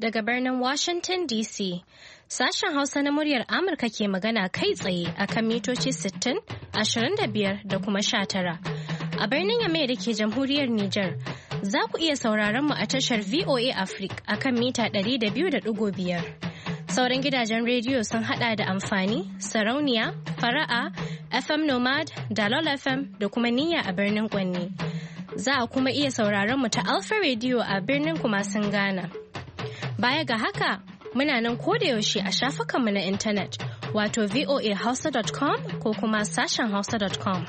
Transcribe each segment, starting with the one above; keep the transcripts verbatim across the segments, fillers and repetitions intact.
daga birnin Washington D C. Sashen Hausa na muryar Amurka ke magana kai tsaye a kan mitoci sittin, ashirin da biyar da kuma sha tara. A birnin Yamai da ke jamhuriyar Nijar, za ku iya sauraron mu a tashar V O A Africa a kan mita ɗari da biyu da ɗigo biyar. Sauran gidajen rediyo sun hada da amfani, sarauniya, fara'a, F M Nomad, Dalol F M da kuma Niyya a birnin Kwanni. Za a kuma iya sauraron mu ta Alpha Radio a birnin Kumasin Ghana. Baya ga haka, muna nan kodayaushe a shafukanmu na intanet, wato v o a hausa dot com ko kuma sashen hausa dot com.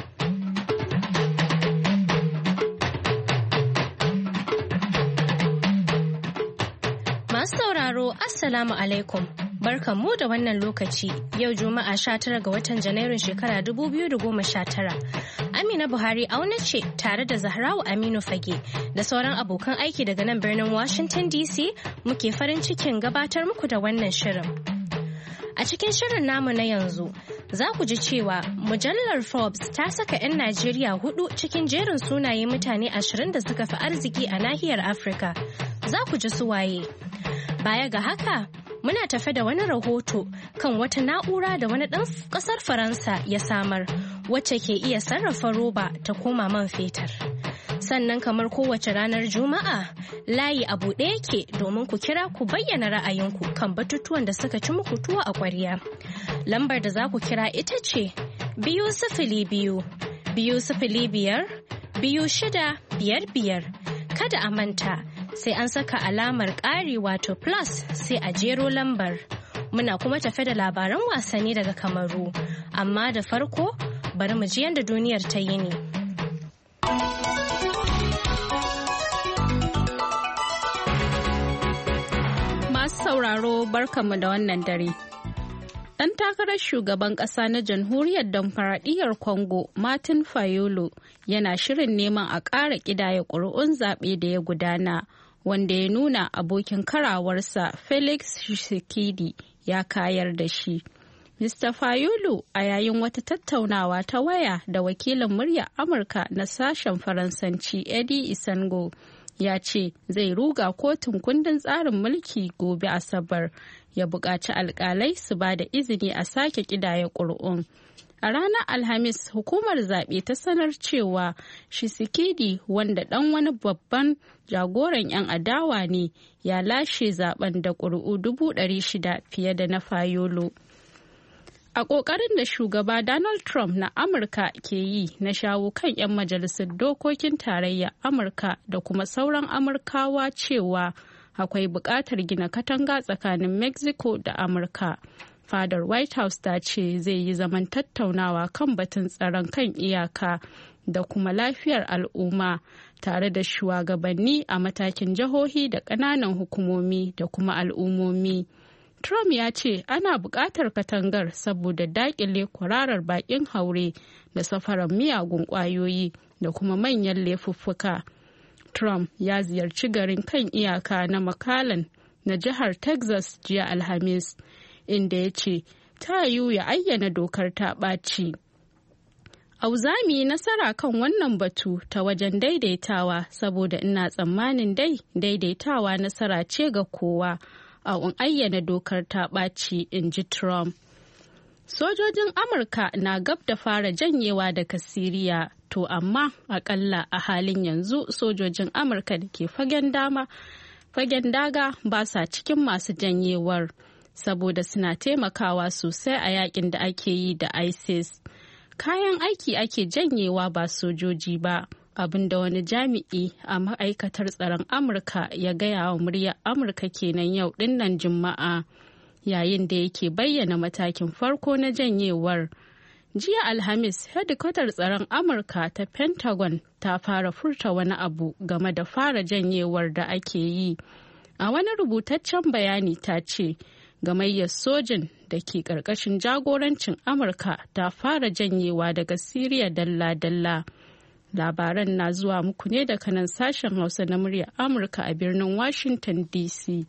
Masu sauraro, Assalamu alaikum. Barkanmu da wannan lokaci, yau Juma'a sha tara ga watan Janairun shekara dubu biyu da goma sha tara. Amina Buhari auna ce tare da Zahrawu Aminu Fage da sauran abokan aiki daga nan birnin Washington D C muke farin cikin gabatar muku da wannan shirin. A cikin shirin namu na yanzu, za ku ji cewa mujallar Forbes ta saka 'yan Najeriya hudu cikin jerin sunaye mutane ashirin da suka fi arziki a nahiyar Afirka. Za ku ji su waye. Baya ga haka, muna tafe da wani rahoto kan wata na'ura da wani ɗan ƙasar Faransa ya samar, wacce ke iya sarrafa roba ta koma man fetur. Sannan kamar kowace ranar Juma'a, layi a buɗe yake domin ku kira ku bayyana ra'ayinku kan batutuwan da suka ci muku tuwo a ƙwarya. Lambar da za ku kira ita ce biyu sifili biyu, biyu sifili biyar, biyu shida biyar biyar. Kada a manta, sai an saka alamar ƙari wato plus sai a jero lambar. Muna kuma tafe da labaran wasanni daga Kamaru, amma da farko bari mu ji yadda duniyar ta yi ne. Masu sauraro barkanmu da wannan dare. Ɗan takarar shugaban ƙasa na Jamhuriyar Dimokuraɗiyyar Congo, Martin Fayulu, yana shirin neman a ƙara ƙidaya ƙuri'un zaɓe da ya gudana, wanda ya nuna abokin karawarsa Felix Tshisekedi ya kayar da shi. Mister Fayulu, a yayin wata tattaunawa ta waya da wakilin muryar Amurka na sashen Faransanci Eddie Isango, ya ce zai ruga kotun kundin tsarin mulki gobe Asabar, ya buƙaci alƙalai su ba da izini a sake ƙidaya ƙuri'un. A ranar Alhamis, hukumar zaɓe ta sanar cewa Tshisekedi, wanda ɗan wani babban jagoran 'yan adawa ne, ya lashe zaben da ƙuri'u dubu ɗari shida fiye da na Fayolo. A ƙoƙarin da shugaba Donald Trump na Amurka ke yi na shawo kan 'yan majalisar dokokin tarayyar Amurka da kuma sauran Amurkawa cewa akwai buƙatar gina katanga tsakanin Mexico da Amurka. Fadar White House ta ce zai yi zaman tattaunawa kan batun tsaron kan iyaka da kuma lafiyar al'umma tare da shugabanni a matakin jihohi da ƙananan hukumomi da kuma al'ummomi. Trump ya ce ana buƙatar katangar saboda daƙile kwararar baƙin haure da safarar miyagun ƙwayoyi da kuma manyan laifuffuka. Trump ya ziyarci garin kan iyaka na McAllen na jihar Texas jiya Alhamis, inda ya ce ta yiwu ya ayyana dokar ta ɓaci. Auzami nasara kan wannan batu ta wajen daidaitawa saboda ina tsammanin dai daidaitawa nasara ce ga kowa a ayyana dokar ta ɓaci, in ji Trump. Sojojin Amurka na gab da fara janyewa daga Siriya, to amma akalla a halin yanzu sojojin Amurka da ke fagen dama fagen daga ba sa cikin masu janyewar, saboda suna taimakawa sosai a yakin da ake yi da ISIS. Kayan aiki ake janyewa ba sojoji ba, abinda wani jami'i a ma'aikatar tsaron Amurka ya gaya wa muryar Amurka kenan yau dinnan Juma'a, yayin da yake bayyana matakin farko na janyewar. Jiya Alhamis, hedikwatar tsaron Amurka ta Pentagon ta fara furta wani abu game da fara janyewar da ake yi. A wani rubutaccen bayani ta ce, gamayyar sojin da ke ƙarƙashin jagorancin Amurka ta fara janyewa daga Siriya dalla-dalla. Labaran na zuwa muku ne daga nan sashen Hausa na muryar Amurka a birnin Washington D C.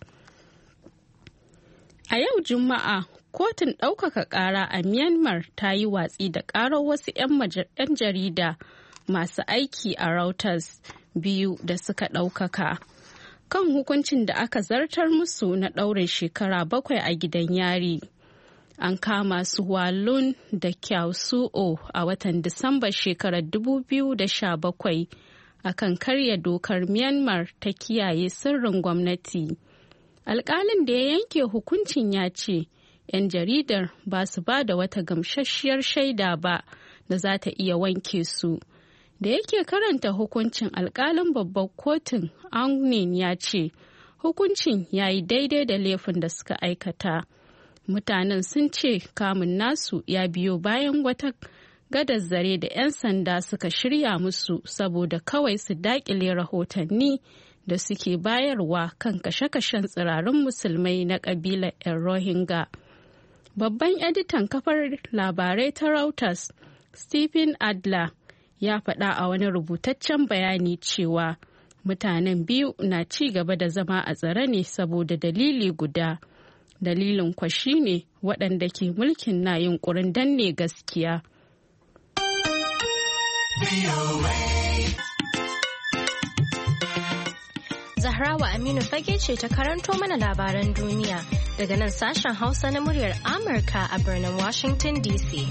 A yau Juma'a, kotun ɗaukaka ƙara a Myanmar ta yi watsi da ƙarar wasu 'yan jarida masu aiki a Reuters biyu da suka ɗaukaka. kan hukuncin da aka zartar musu na ɗaurin shekara bakwai a gidan yari. An kama su Walun da Kyaw Suo a watan Disambar shekarar dubu biyu da sha bakwai akan karya dokar Myanmar ta kiyaye sirrin gwamnati. Alƙalin da ya yanke hukuncin ya ce 'yan jaridar ba su ba da wata gamsasshiyar shaida ba da za ta iya wanke su. Da yake karanta hukuncin, alƙalin babbar kotun Aung Naing ya ce hukuncin ya yi daidai da laifin da suka aikata. Mutanen sun ce kamun nasu ya biyo bayan wata gadar zare da 'yan sanda suka shirya musu saboda kawai su daƙile rahotanni da suke bayarwa kan kashe-kashen tsirarun musulmai na ƙabilar 'yan Rohingya. Babban editan kafar labarai ta Reuters, Stephen Adler, ya faɗa a wani rubutaccen bayani cewa mutanen biyu na ci gaba da zama a tsare ne saboda dalili guda. Dalilin kwa shi ne waɗanda ke mulkin na yunƙurin danne gaskiya. Zahrawa Aminu Fage ce ta karanto mana labaran duniya daga nan sashen Hausa na muryar Amurka a birnin Washington D C.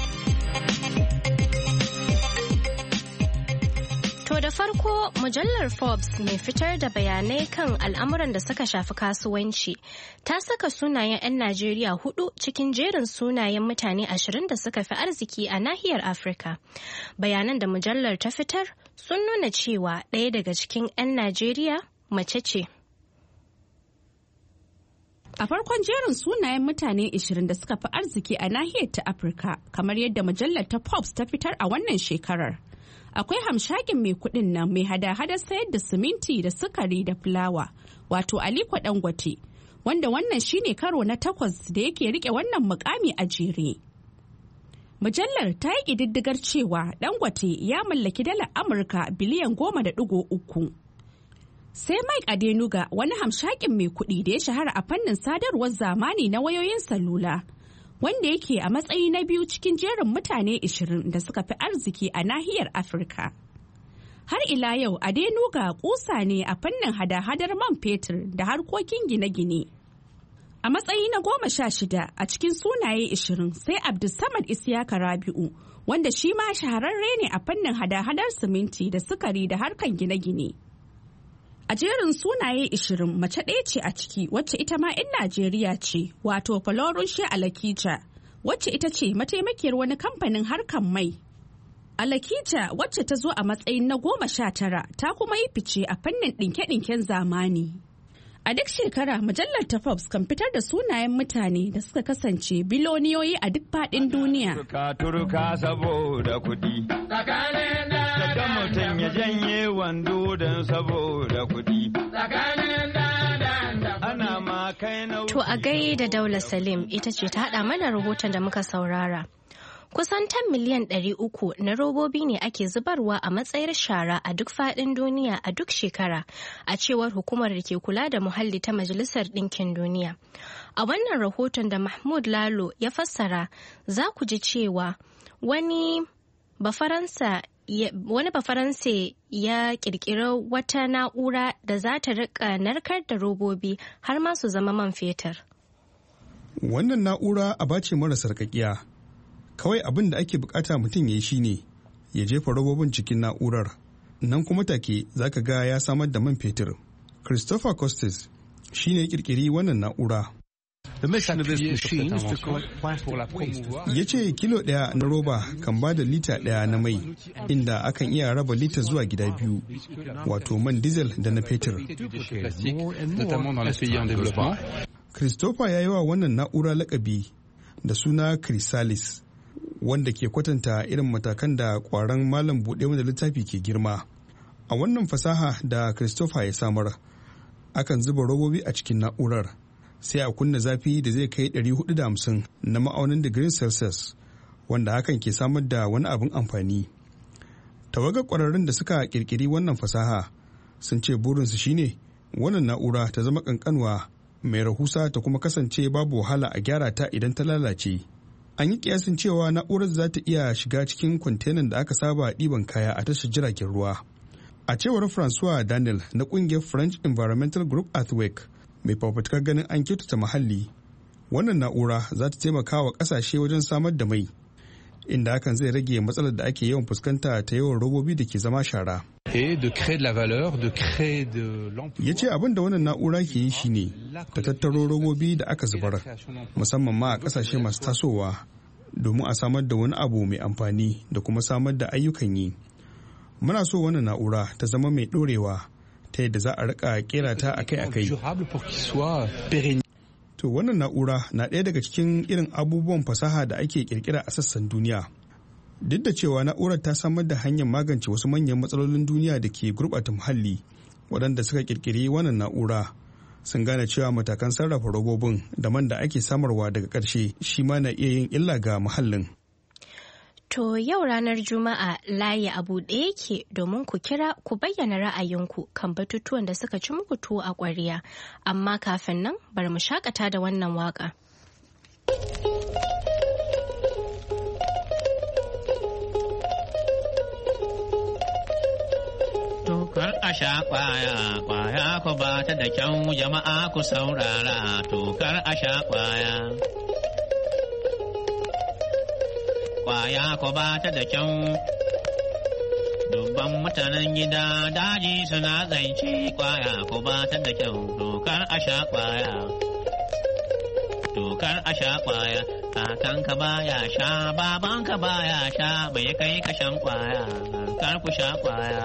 To da farko, mujallar Forbes mai fitar da bayanai kan al'amuran da suka shafi kasuwanci ta saka sunayen 'yan Najeriya hudu cikin jerin sunayen mutane ashirin da suka fi arziki a nahiyar Afirka. Bayanan da mujallar ta fitar sun nuna cewa ɗaya daga cikin 'yan Najeriya mace ce. A farkon jerin sunayen mutane ashirin da suka fi arziki a nahiyar ta Afirka, kamar yadda mujallar ta Forbes ta fitar a wannan shekarar. Akwai hamshakin mai kudin nan mai hada-hadar sayar da siminti da sukari da fulawa, wato Aliko Dangote, wanda wannan shine karo na takwas da yake rike wannan mukami a jere. Mujallar ta yi ƙididdigar cewa Dangote ya mallaki dalar Amurka biliyan goma da ɗigo uku. Sai Mike Adenuga, wani hamshakin mai kuɗi da ya shahara a fannin sadarwar zamani na wayoyin salula, wanda yake a matsayi na biyu cikin jerin mutane ashirin da suka fi arziki a nahiyar Afirka. Har ila yau Adenuga kusa ne a fannin hada-hadar man fetur da harkokin gine-gine. A matsayi na goma sha shida a cikin sunaye ashirin sai Abdulsamad Isiyaka Rabi'u, wanda shi ma shahararre ne a fannin hada-hadar siminti da sukari da harkan gine-gine. A jerin sunaye ashirin mace ɗaya ce a ciki wacce ita ma 'yan Najeriya ce, wato Folorunshe Alakija, wacce ita ce mataimakiyar wani kamfanin harkar mai. Alakija, wacce ta zo a matsayin na goma sha tara, ta kuma yi fice a fannin ɗinke-ɗinken zamani. A duk shekara mujallar ta Forbes kan fitar da sunayen mutane da suka kasance biloniyoyi a duk faɗin duniya. Turka saboda kuɗi. Daga mutum ya janye wando don saboda kuɗi. Ana ma kai na To a gaida Daula Salim ita ce ta haɗa mana rahoton da muka saurara. Kusan tan miliyan ɗari uku na robobi ne ake zubarwa a matsayar shara a duk faɗin duniya a duk shekara, a cewar hukumar da ke kula da muhalli ta Majalisar Ɗinkin Duniya. A wannan rahoton da Mahmud Lalo ya fassara, za ku ji cewa wani Bafaransa wani Bafaransa ya ƙirƙiri wata na'ura da za ta riƙa narkar da robobi har ma su zama man fetur. Wannan na'ura aba ce mara sarƙaƙiya. Kawai abin da ake bukata mutum ya yi shi ne ya jefa robobin cikin na'urar, nan kuma take za ka ga ya samar da man fetur. Christopher Costes shi ne kirkiri wannan na'ura. Ya ce kilo ɗaya na roba kan ba da lita ɗaya na mai, inda akan iya raba lita zuwa gida biyu, wato man diesel da na fetur. Christopher ya yi wa wannan na'ura lakabi da suna Chrysalis, wanda ke kwatanta irin matakan da kwaron malam buɗe wanda littafi ke girma. A wannan fasaha da Christopher ya samar, akan zuba robobi a cikin na'urar, sai a kunna zafi da zai kai ɗari hudu da hamsin na ma'aunin digirin Celsius, wanda hakan ke samar da wani abin amfani. Tawagar ƙwararrun da suka ƙirƙiri wannan fasaha sun ce burinsu shine wannan na'ura ta zama ƙanƙanwa, mai rahusa ta kuma kasance babu wahala a gyara ta idan ta lalace. An yi kiyasin cewa na'urar za ta iya shiga cikin kwantenan da aka saba ɗiban kaya a tashar jiragen ruwa. A cewar Francois Daniel na kungiyar French Environmental Group Earthquake mai fafutukar ganin an kyautata muhalli, wannan na'ura za ta taimaka wa kasashe wajen samar da mai, inda hakan zai rage matsalar da ake yawan fuskanta ta yawan robobi da ke zama shara. Ya ce abin da wannan na'ura ke yi shine ta tattaro robobi da aka zubar, musamman ma a kasashe masu tasowa, domin a samar da wani abu mai amfani da kuma samar da ayyukan yi. Muna so wannan na'ura ta zama mai ɗorewa ta yadda za a rika kera ta akai-akai. To wannan na'ura na ɗaya daga cikin irin abubuwan fasaha da ake kirkira a sassan duniya. Duk da cewa na'urar ta samar da hanyar magance wasu manyan matsalolin duniya da ke gurɓata muhalli, waɗanda suka kirkiri wannan na'ura sun gane cewa matakan sarrafa robobin da man da ake samarwa daga ƙarshe shi ma na iya yin illa ga muhallin. To yau ranar Juma'a layi a buɗe yake domin ku kira ku bayyana ra'ayinku kan batutuwan da suka ci muku tuwo a ƙwarya. Amma kafin nan bari mu shakata da wannan waka. Tokar a sha kwaya, kwaya ku ba ta da kyau jama'a ku saurara, tokar a sha kwaya. Kwaya ko ba ta da kyau, dubban mutanen gida daji suna zance kwaya ko ba ta da kyau, dokar a sha kwaya. Dokar a sha kwaya, kakanka baya sha, babanka baya sha, mai kai ka shan kwaya, kar ku sha kwaya.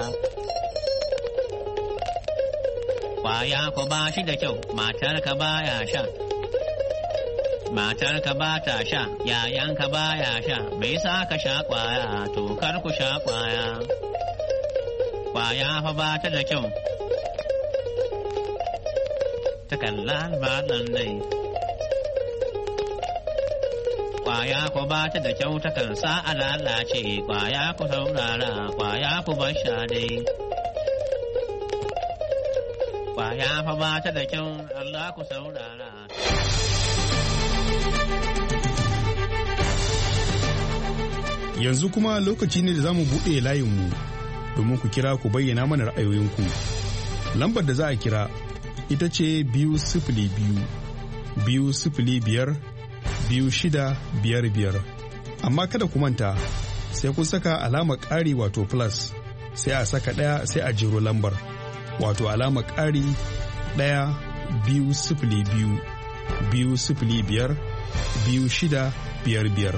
Kwaya ko ba shi da kyau, matarka baya sha. Matarka ba ta sha, yayanka ba ya sha, bai sa ka sha kwaya, to kar ku sha kwaya. Kwaya fa ba ta da kyau, ta kalla ba nan dai. Kwaya ko ba ta da kyau, ta kan sa a lalace, kwaya ku saurara, kwaya ku bar sha dai. Kwaya fa ba ta da kyau, Allah ku saurara. Yanzu kuma lokaci ne da za mu buɗe layinmu domin ku kira ku bayyana mana ra'ayoyinku. Lambar da za a kira ita ce biyu sifili biyu, biyu sifili biyar, biyu shida biyar biyar. Amma kada ku manta sai kun saka alamar ƙari wato plus, sai a saka ɗaya sai a jero lambar. Wato alamar ƙari ɗaya biyu sifili biyu, biyu sifili biyar, biyu shida biyar biyar.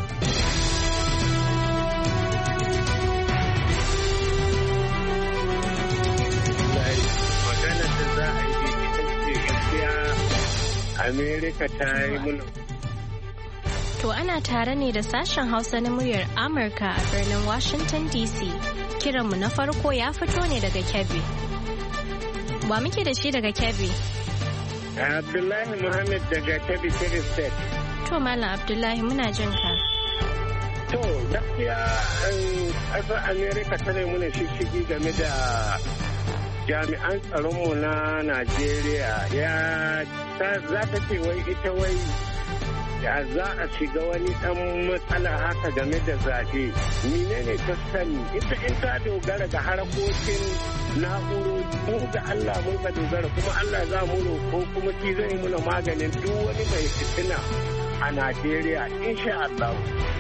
Amerika ta yi mun. To ana tare ne da sashen Hausa na muryar Amurka a birnin Washington D C. Kiranmu na farko ya fito ne daga Kebbi. Wa muke da shi daga Kebbi? Abdullahi Muhammad daga Kebbi, Kebbi State. To Malam Abdullahi muna jin ka. To gaskiya ƙasar Amerika ta ne muna shishigi game da jami'an tsaronmu na Najeriya. Ya za ta ce wai ita wai ya za a shiga wani dan matsala haka game da zaɓe. Menene ta sani ita in ta dogara ga harkokin na'urori mu ga Allah mun ka dogara kuma Allah za mu roƙo kuma shi zai muna maganin duk wani mai fitina a Najeriya insha Allah.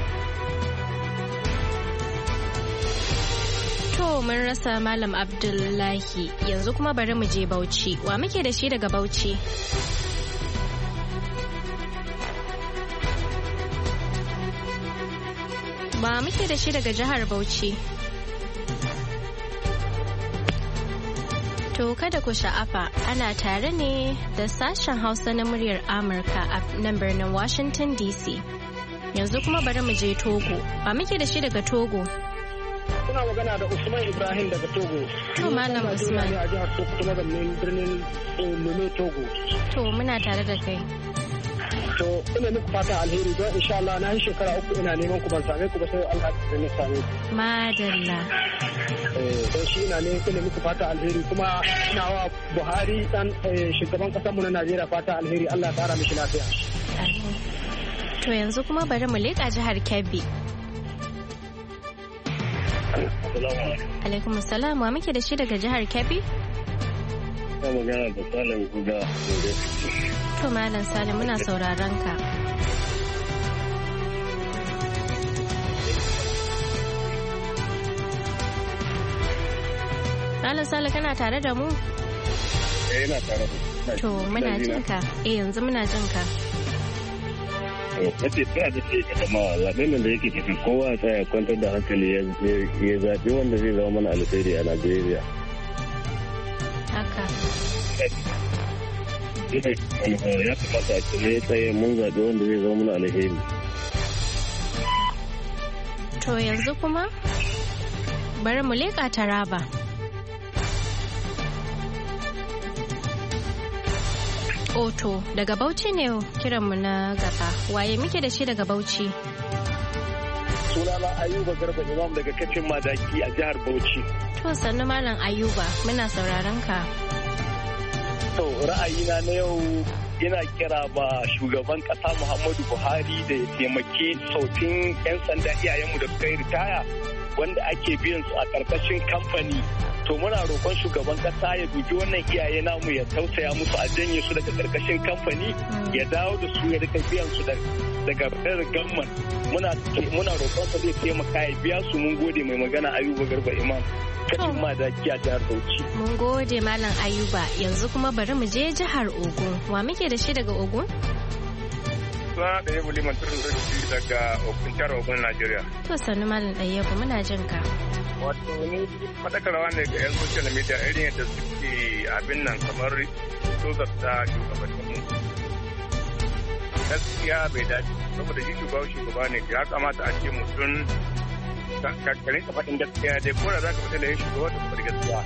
To mun rasa Malam Abdullahi yanzu kuma bari mu je Bauchi. Wa muke da shi daga Bauchi? Ba muke da shi daga jihar Bauchi. To kada ku sha'afa ana tare ne da sashen Hausa na muryar Amurka a nan birnin Washington D C. Yanzu kuma bari mu je Togo. Ba muke da shi daga Togo. Kuna magana da Usman Ibrahim daga Togo. To Malam Usman. A jihar Sokoto na birnin Lome Togo. To muna tare da kai. To ina muku fata alheri don insha Allah na yi shekara uku ina neman ku ban same ku ba sai Allah ya same ku. Madalla. Eh don shi ina ne ina muku fata alheri kuma ina wa Buhari dan shugaban kasar mu na Najeriya fata alheri Allah ya kara mishi lafiya. To yanzu kuma bari mu leƙa jihar Kebbi. Alaikum salam, wa muke da shi daga jihar Kebbi? Ta magana da Salim Guga. To Malam Salim muna sauraron ka. Malam Salim kana tare da mu? Eh ina tare da. To muna jin ka. Eh yanzu muna jin ka. Kace ta da ce ga jama'a zaben da yake tafi kowa sai ya kwantar da hankali ya zabi wanda zai zama mana alheri a Najeriya. Haka. Ya kamata a cire tsaye mun zabi wanda zai zama mana alheri. To yanzu kuma bari mu leƙa Taraba. Oto daga Bauchi ne kiranmu na gaba. Waye muke da shi daga Bauchi? Sunana Ayuba Garba Imam daga Kacin Madaki a jihar Bauchi. To sannu Malam Ayuba muna sauraron ka. To ra'ayina na yau yana kira ba shugaban kasa Muhammadu Buhari da ya taimaki sautin 'yan sanda iyayenmu da suka yi ritaya wanda ake biyan su a ƙarƙashin kamfani. To muna roƙon shugaban kasa ya dubi wannan iyaye namu ya tausaya musu a janye su daga ƙarƙashin kamfani ya dawo da su ya rika biyan su daga federal government. Muna muna roƙon sa zai taimaka ya biya su. Mun gode. Mai magana Ayuba Garba Imam Kacin Madaki a jihar Bauchi. Mun gode Malam Ayuba. Yanzu kuma bari mu je jihar Ogun. Wa muke da shi daga Ogun? Suna da yabo liman turin daga Ogun jihar Ogun Najeriya. To sannu Malam Ɗayyabu muna jin ka. Wato ni fadakarwa ne ga 'yan social media irin yadda suke abin nan kamar tozarta shugabanninmu. Gaskiya bai dace saboda shi shugaba shugaba ne ya kamata a ce mutum kakkarin ka faɗin gaskiya dai ko da za ka fita da yin shugaba da faɗi gaskiya.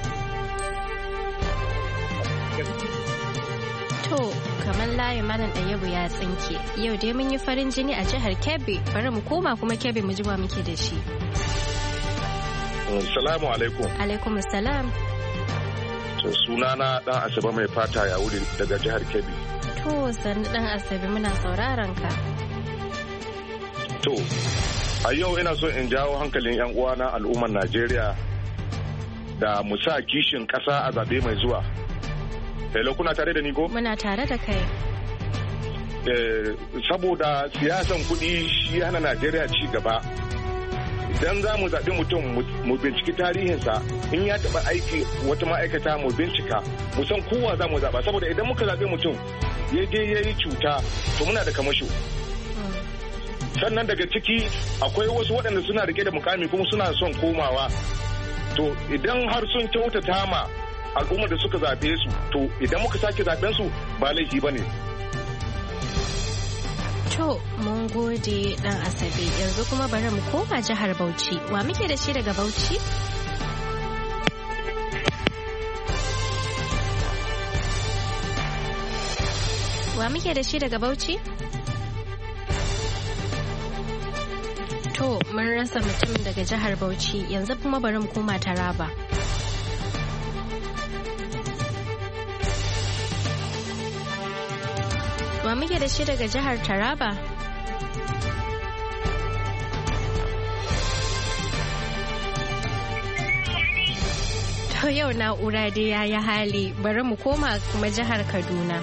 To kamar layin Malam Ɗayyabu ya tsinke yau dai mun yi farin jini a jihar Kebbi bari mu koma kuma Kebbi mu ji wa muke da shi. Salamu alaikum. Alaikum salam. Sunana dan Asabe mai fata ya wuri daga jihar Kebbi. To sannu dan Asabe muna sauraron ka. To a yau ina so in jawo hankalin yan uwana al'ummar Najeriya da mu sa kishin kasa a zabe mai zuwa. Hello kuna tare da ni ko? Muna tare da kai. Eh saboda siyasan kuɗi shi hana Najeriya ci gaba. Idan za mu zaɓi mutum mu binciki tarihinsa in ya taɓa aiki wata ma'aikata mu bincika mu san kowa za mu zaɓa saboda idan muka zaɓi mutum ya je ya yi cuta to muna da kamasho. Sannan daga ciki akwai wasu waɗanda suna rike da mukami kuma suna son komawa to idan har sun kyautata ma al'ummar da suka zaɓe su to idan muka sake zaɓen su ba laifi ba ne. To, mun gode dan Asabe yanzu kuma bari mu koma jihar Bauchi. Wa muke da shi daga Bauchi? Wa muke da shi daga Bauchi? To, mun rasa mutumin daga jihar Bauchi yanzu kuma bari mu koma Taraba. Wa muke da shi daga jihar Taraba? To yau na'ura dai ya yi hali bari mu koma kuma jihar Kaduna.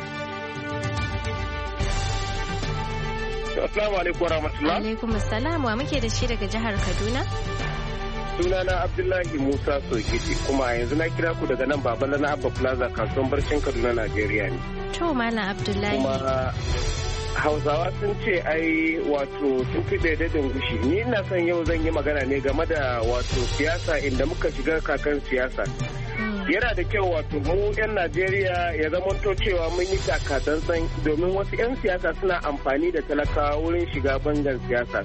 Assalamu alaikum warahmatullah. Alaikum assalam wa muke da shi daga jihar Kaduna? Sunana Abdullahi Musa Sokiti kuma yanzu na kira ku daga nan Babala na Abba Plaza kasuwan Barcin Kaduna Najeriya ne. To Malam Abdullahi. Kuma Hausawa sun ce ai wato sun fi daidaitin gushi. Ni ina son yau zan yi magana ne game da wato siyasa inda muka shiga kakan siyasa. Yana da kyau wato mu 'yan Najeriya ya zamanto cewa mun yi takatsantsan domin wasu 'yan siyasa suna amfani da talakawa wurin shiga bangar siyasa.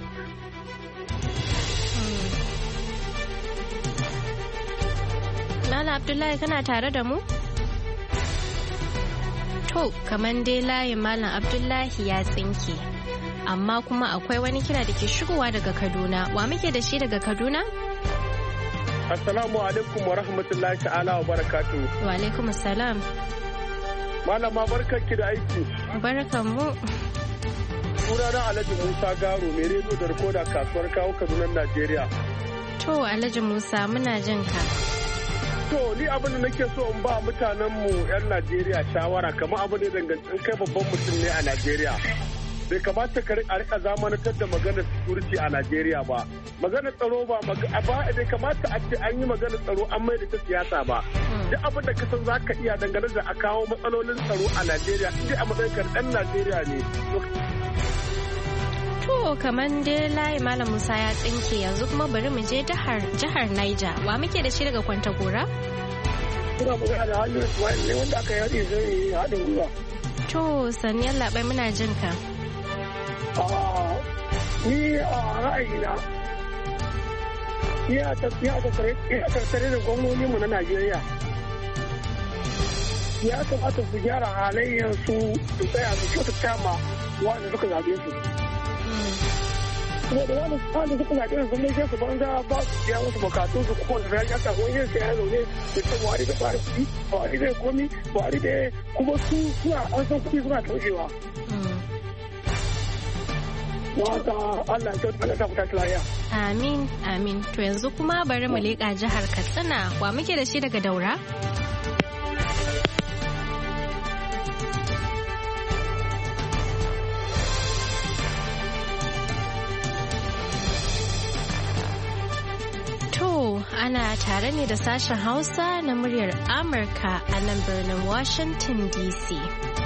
Malam Abdullahi kana tare da mu? To, kaman dai layin Malam Abdullahi ya tsinke. Amma kuma akwai wani kira da ke shigowa daga Kaduna. Wa muke da shi daga Kaduna? Assalamu alaikum wa rahmatullahi ta'ala wa barakatuhu. Wa alaikum assalam. Malama barkanki da aiki. Barkan mu. Sunana Alhaji Musa Garo mai rediyo da rikoda kasuwar kawo Kaduna Najeriya. To Alhaji Musa muna jin ka. To ni abin da nake so in ba mutanenmu 'yan Najeriya shawara kamar abu ne dangantin kai babban mutum ne a Najeriya. Bai kamata ka rika zamanantar da maganar security a Najeriya ba. Maganar tsaro ba bai kamata a ce an yi maganar tsaro an mai da ta siyasa ba. Duk abin da ka san za ka iya dangane da a kawo matsalolin tsaro a Najeriya, inda a matsayin ka ɗan Najeriya ne. To kamar dai layi Malam Musa ya tsinke yanzu kuma bari mu je jihar Niger. Wa muke da shi daga Kwantagora? Kuna magana da Halilu Ismail ne wanda aka yaɗe zai haɗin gwiwa. To sannan labai muna jin ka. Ni a ra'ayina ni a tattare da gwamnoninmu na Najeriya ya kamata su gyara halayyarsu su tsaya su kyautata ma wanda suka zaɓe su. Kuma da wani wanda suka zaɓe su ne su banza ba su biya musu bukatun su kuma da ya ta wani yin sai ya zaune da ta buhari da fara kuɗi buhari da komi buhari da kuma su suna an san kuɗi suna taushewa. Wata Allah ya kyauta ta fita lafiya. Amin, amin. To yanzu kuma bari mu leƙa jihar Katsina. Wa muke da shi daga Daura? To, ana tare ne da sashen Hausa na muryar Amurka a nan birnin Washington D C.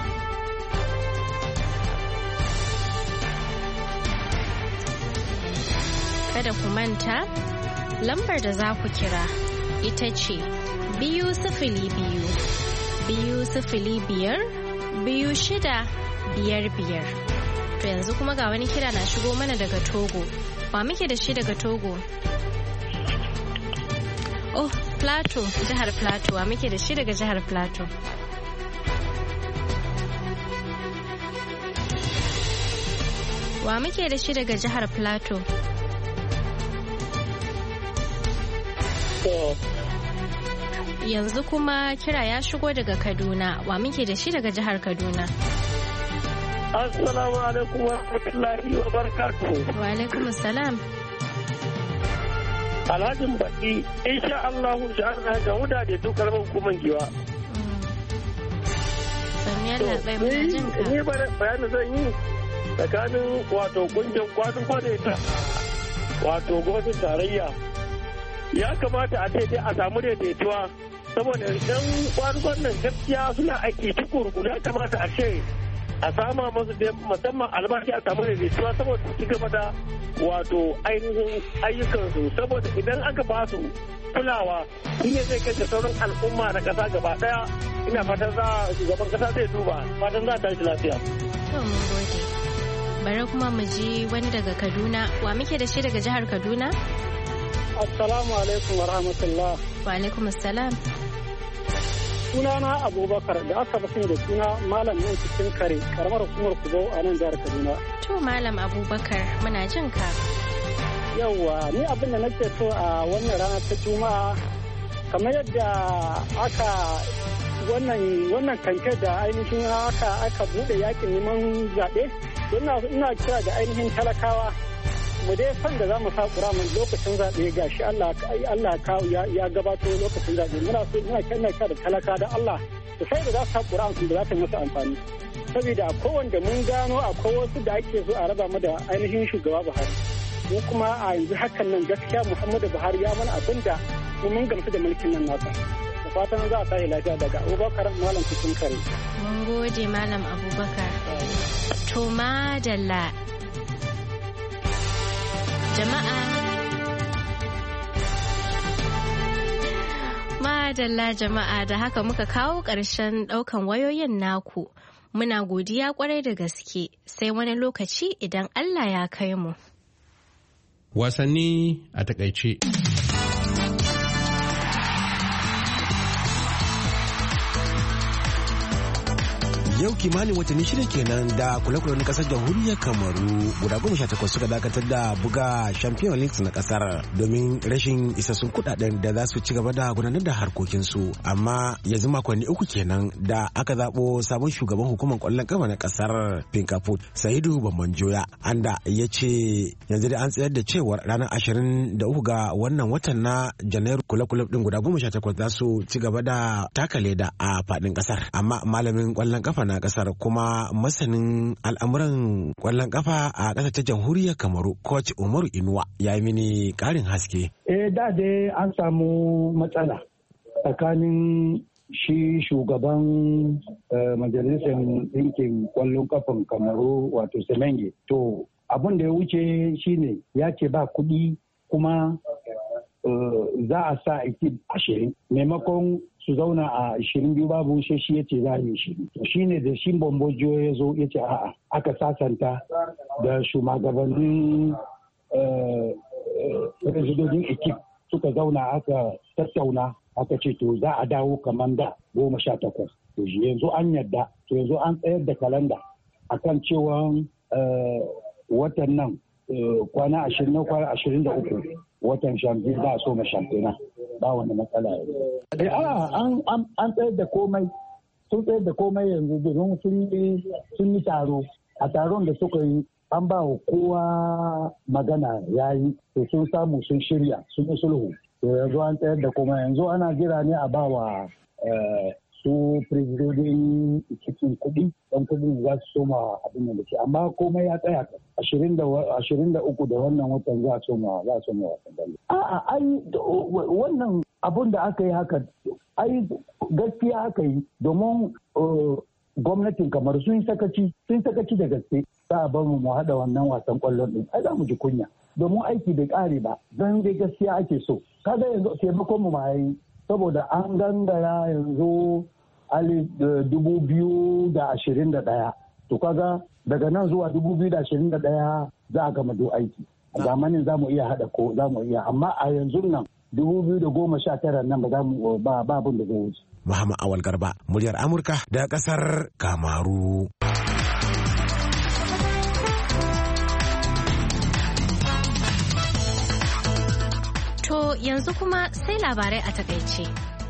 Kada ku manta, lambar da za ku kira ita ce biyu sifili biyu, biyu sifili biyar, biyu shida biyar biyar. To yanzu kuma ga wani kira na shigo mana daga Togo. Wa muke da shi daga Togo? Oh, Plateau, jihar Plateau. Wa muke da shi daga jihar Plateau? Wa muke da shi daga jihar Plateau? Yanzu kuma kira ya shigo daga Kaduna. Wa muke da shi daga jihar Kaduna? Assalamu alaikum wa rahmatullahi wa barakatuhu. Wa alaikum assalam. Alhajin baki insha Allah sha'ana ga muda da duk karamin hukumar giwa. Sannan Allah bai muna jin ka. Ni bayanin zan yi tsakanin wato kungiyar kwatin kwana ita wato gwamnatin tarayya. Ya kamata a ce dai a samu daidaituwa saboda idan kwanukan nan gaskiya suna aiki tukuru ya kamata a ce a sama masu musamman albashi a samu daidaituwa saboda su ci gaba da wato ainihin ayyukansu saboda idan aka ba su kulawa shi ne zai kai sauran al'umma na kasa gaba daya ina fatan za shugaban kasa zai duba fatan za ta shi lafiya. To mun gode. Bari kuma mu ji wani daga Kaduna. Wa muke da shi daga jihar Kaduna? Assalamu alaikum wa rahmatullah. Wa alaikum assalam. Sunana Abubakar da aka fi da suna Malam Yan cikin kare karamar hukumar Kubo a nan jihar Kaduna. To Malam Abubakar muna jin ka. Yawwa ni abin da nake so a wannan rana ta Juma'a kamar yadda aka wannan wannan kanke da ainihin aka aka bude yakin neman zaɓe ina kira da ainihin talakawa mu dai san da za mu sa ƙuramin lokacin zaɓe ga shi Allah ya gabato lokacin zaɓe muna so muna kyanna da talaka da Allah da sai da za su sa ƙuramin da za ta musu amfani saboda a kowanne mun gano akwai wasu da ake so a raba mu da ainihin shugaba Buhari mu kuma a yanzu hakan nan gaskiya Muhammadu Buhari ya mana abin da mun gamsu da mulkin nan nasa da fatan za a tashi lafiya daga Abubakar Malam cikin kare. Mun gode Malam Abubakar. To madalla jama'a madalla jama'a da haka muka kawo ƙarshen ɗaukan wayoyin naku muna godiya kwarai da gaske sai wani lokaci idan Allah ya kai mu wasanni a takaice. Yau kimanin watanni shida kenan da kula-kula na kasar jamhuriyar Kamaru guda goma sha takwas suka dakatar da buga Champions League na kasar domin rashin isassun kudaden da za su ci gaba da gudanar da harkokinsu. Amma yanzu makonni uku kenan da aka zabo sabon shugaban hukumar kwallon kafa na kasar Pinkaput Saidu Bambanjoya, anda ya ce yanzu da an tsayar da cewar ranar ashirin da uku ga wannan watan na Janairu kula-kula din guda goma sha takwas za su ci gaba da taka leda a fadin kasar. Amma malamin kwallon kafa na kasar kuma masanin al'amuran kwallon kafa a kasar ta jamhuriyar Kamaru coach Umaru Inuwa ya yi mini karin haske. Eh da dai an samu matsala tsakanin shi shugaban majalisar ɗinkin kwallon kafan Kamaru wato Semenge. To abin da ya wuce shine ya ce ba kuɗi kuma za a sa ekip ashirin maimakon su zauna a ashirin biyu babu shi shi ya ce za a yi shi. To shi ne da shi Bambanjoya ya zo ya ce a'a aka sasanta da shugabannin rezidodin ekip suka zauna aka tattauna aka ce to za a dawo kamar da goma sha takwas. To yanzu an yadda to yanzu an tsayar da kalanda akan cewa watan nan kwana ashirin na kwana ashirin da uku watan shamfi za a so ma shamfina ba wani matsala yanzu. A an tsayar da komai sun tsayar da komai yanzu domin sun yi taro a taron da suka yi an ba wa kowa magana ya yi to sun samu sun shirya sun yi sulhu to yanzu an tsayar da komai yanzu ana jira ne a ba wa su presidodin cikin kuɗi don kuɗin za su soma abin da ke amma komai ya tsaya ashirin da uku da wannan watan za a soma za a soma wasan dalli. A'a ai wannan abun da aka yi haka ai gaskiya aka yi domin gwamnatin kamar sun sakaci sun sakaci da gaske za a bar mu mu haɗa wannan wasan kwallon ɗin ai za mu ji kunya domin aiki bai ƙare ba don dai gaskiya ake so kaga yanzu taimakon mu ma yayi saboda an gangara yanzu ali dubu biyu da ashirin da ɗaya to kaga daga nan zuwa dubu biyu da ashirin da ɗaya za a gama do aiki a zamanin za mu iya haɗa ko za mu iya amma a yanzu nan dubu biyu da goma sha tara nan ba za mu ba abin da zai wuce. Muhammad Awal Garba muryar Amurka da ƙasar Kamaru. To yanzu kuma sai labarai a takaice.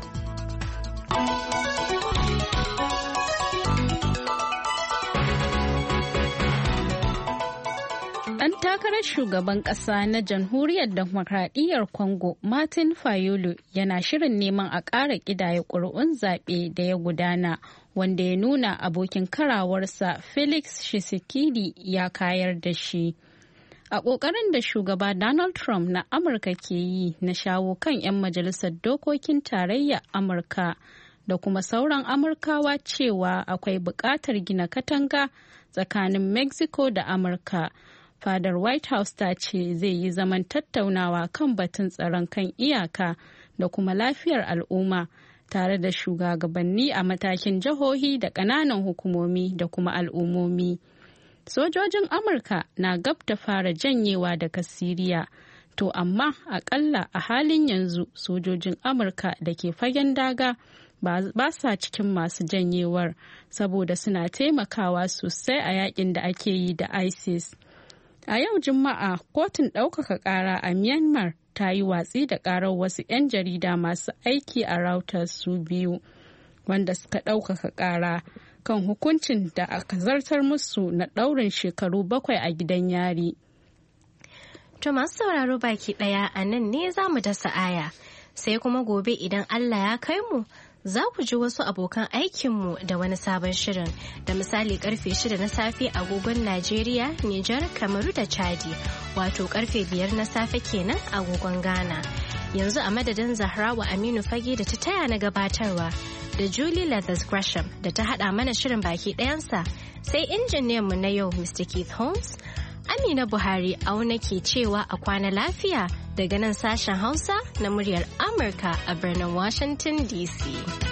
Ɗan takarar shugaban ƙasa na Jamhuriyar Demokradiyyar Congo, Martin Fayulu, yana shirin neman a ƙara ƙidaya ƙuri'un zaɓe da ya gudana, wanda ya nuna abokin karawarsa Felix Tshisekedi ya kayar da shi. A ƙoƙarin da shugaba Donald Trump na Amurka ke yi na shawo kan 'yan majalisar dokokin tarayyar Amurka da kuma sauran Amurkawa cewa akwai buƙatar gina katanga tsakanin Mexico da Amurka. Fadar White House ta ce zai yi zaman tattaunawa kan batun tsaron kan iyaka da kuma lafiyar al'umma tare da shugabanni a matakin jihohi da ƙananan hukumomi da kuma al'ummomi. Sojojin Amurka na gab da fara janyewa daga Siriya, to amma akalla a halin yanzu sojojin Amurka da ke fagen daga ba sa cikin masu janyewar saboda suna taimakawa sosai a yakin da ake yi da ISIS. A yau Juma'a, kotun ɗaukaka ƙara a Myanmar ta yi watsi da ƙarar wasu 'yan jarida masu aiki a Reuters su biyu, wanda suka ɗaukaka ƙara kan hukuncin da aka zartar musu na ɗaurin shekaru bakwai a gidan yari. To masu sauraro baki ɗaya a nan ne za mu dasa aya, sai kuma gobe idan Allah ya kai mu. Za ku ji wasu abokan aikinmu da wani sabon shirin da misali karfe shida na safe agogon Najeriya, Nijar, Kamaru da Chadi, wato karfe biyar na safe kenan agogon Ghana. Yanzu a madadin Zahrawa Aminu Fage da ta taya na gabatarwa da Julie Leathers Gresham da ta haɗa mana shirin baki ɗayansa sai injiniyanmu na yau Mister Keith Holmes. Amina Buhari auna ke cewa a kwana lafiya daga nan sashen Hausa na muryar Amurka a birnin Washington D C.